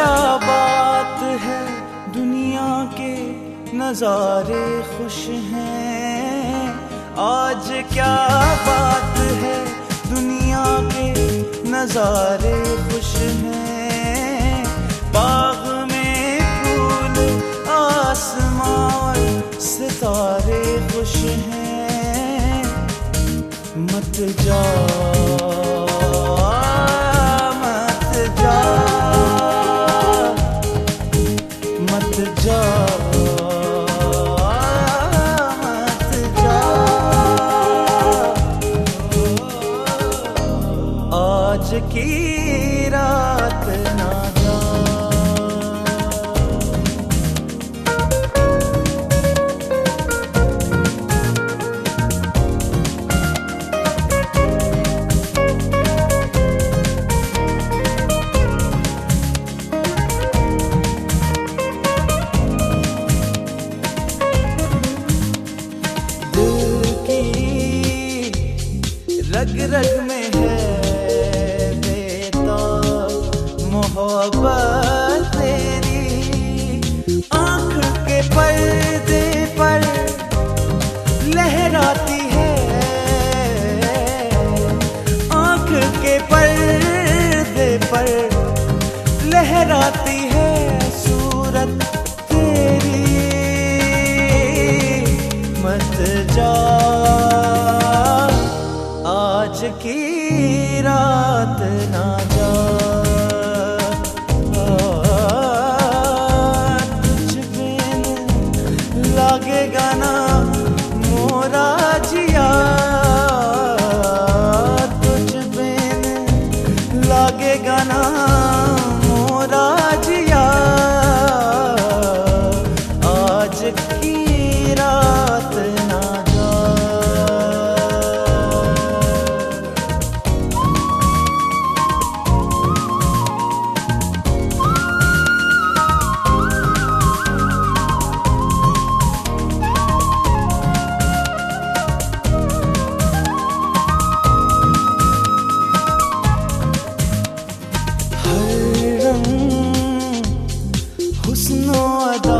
क्या बात है, दुनिया के नजारे खुश हैं। आज क्या बात है, दुनिया के नजारे खुश हैं। बाग में फूल, आसमान, सितारे खुश हैं। मत जा मत जा, मत जा, आज की रात ना जा। रग रग में है बेताब मोहब्बत तेरी। आँख के पर्दे पर लहराती है, आँख के पर्दे पर लहराती है सूरत तेरी। मत जा, आज की रात ना जा। तुझ बिन लागेगा ना मोरा जिया, तुझ बिन लागेगा ना मोरा जिया। आज की रात ना जा। हुस्नो अदा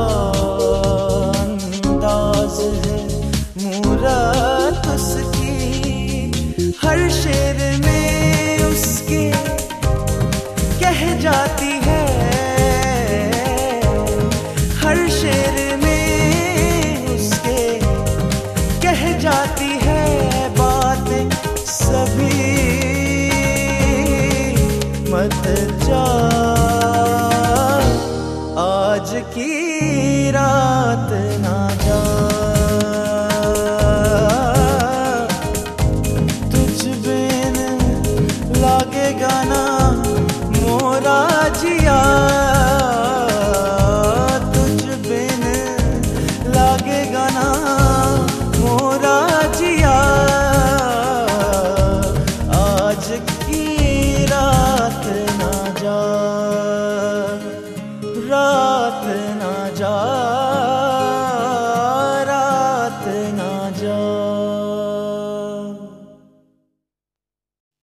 अंदाज है मूरत उसकी। हर शेर में उसके कह जाती है, हर शेर में उसके कह जाती है बातें सभी। मत जा, आज की रात ना जा। तुझ बिन लागेगा ना मोरा जिया, तुझ बिन लागेगा ना मोरा जिया। आज की